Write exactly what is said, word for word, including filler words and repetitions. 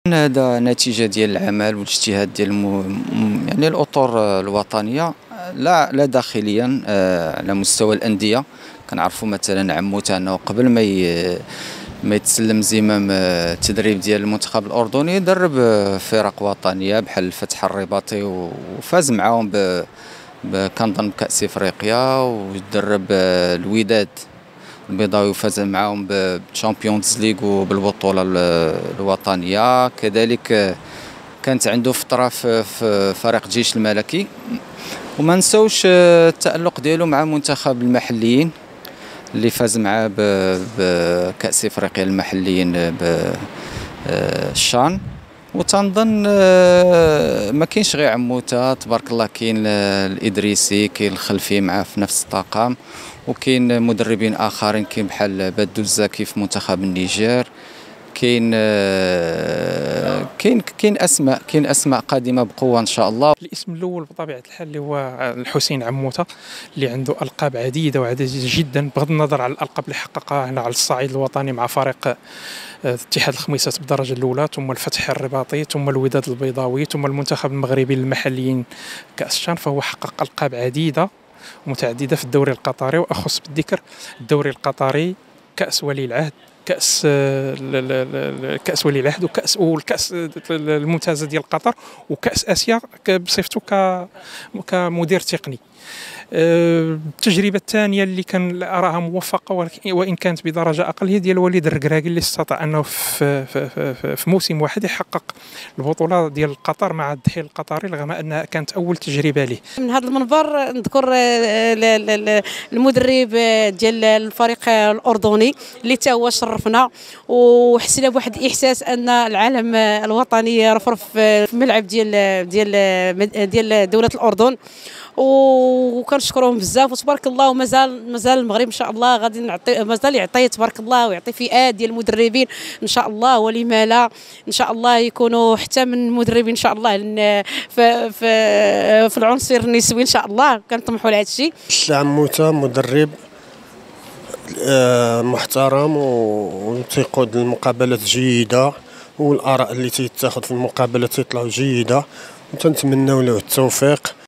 هذا نتيجة ديال العمل والاجتهاد ديال الم... يعني الأطر الوطنية، لا لا داخليا على مستوى الأندية. كنعرفوا مثلا عمو تاعنا قبل ما ي... ما يتسلم زمام التدريب ديال المنتخب الأردني درب فرق وطنية بحال الفتح الرباطي وفاز معاهم ب... كنظن بكأس افريقيا، ودرب الوداد البيضاوي وفاز معاهم بالشامبيونز ليغ وبالبطوله الوطنيه. كذلك كانت عنده فتره في فريق الجيش الملكي، وما نساوش التألق ديالو مع المنتخب المحليين اللي فاز معاه بكأس افريقيا المحليين بالشان. وتنظن ما كاينش غير عموته تبارك الله، كاين الادريسي، كاين الخلفي معاه في نفس الطاقم، وكاين مدربين اخرين كاين بحال بدو الزكي في منتخب النيجر. كاين كاين كاين اسماء كاين اسماء قادمه بقوه ان شاء الله. الاسم الاول بطبيعه الحال اللي هو الحسين عموته، اللي عنده القاب عديده وعديده جدا بغض النظر على الالقاب اللي حققها هنا على الصعيد الوطني مع فريق اتحاد الخميسات بالدرجه الاولى، ثم الفتح الرباطي، ثم الوداد البيضاوي، ثم المنتخب المغربي المحليين كاس الشان. فهو حقق القاب عديده ومتعدده في الدوري القطري، واخص بالذكر الدوري القطري، كاس ولي العهد، كاس كاس ولي العهد، وكاس والكاس الممتازه ديال قطر، وكاس اسيا بصفته كمدير تقني. التجربه الثانيه اللي كان اراها موفقه وان كانت بدرجه اقل هي ديال وليد الركراكي، اللي استطاع انه في, في, في, في موسم واحد يحقق البطوله ديال قطر مع الدحيل القطري، رغم انها كانت اول تجربه له. من هذا المنبر نذكر المدرب ديال الفريق الاردني اللي تا هو شرفنا وحسنا بواحد الاحساس ان العالم الوطني رفرف في الملعب ديال ديال ديال دوله الاردن، وكنشكرهم بزاف وتبارك الله. ومازال مازال المغرب ان شاء الله غادي نعطي، مازال يعطي تبارك الله ويعطي فئات ديال المدربين ان شاء الله، ولما لا ان شاء الله يكونوا حتى من المدربين ان شاء الله في في في العنصر النسوي ان شاء الله. كنطمحوا لهذا الشيء. عموته مدرب محترم وتيقود المقابلات جيده، والاراء اللي تيتاخذ في المقابلات تيطلعوا جيده، وتنتمنوا له التوفيق.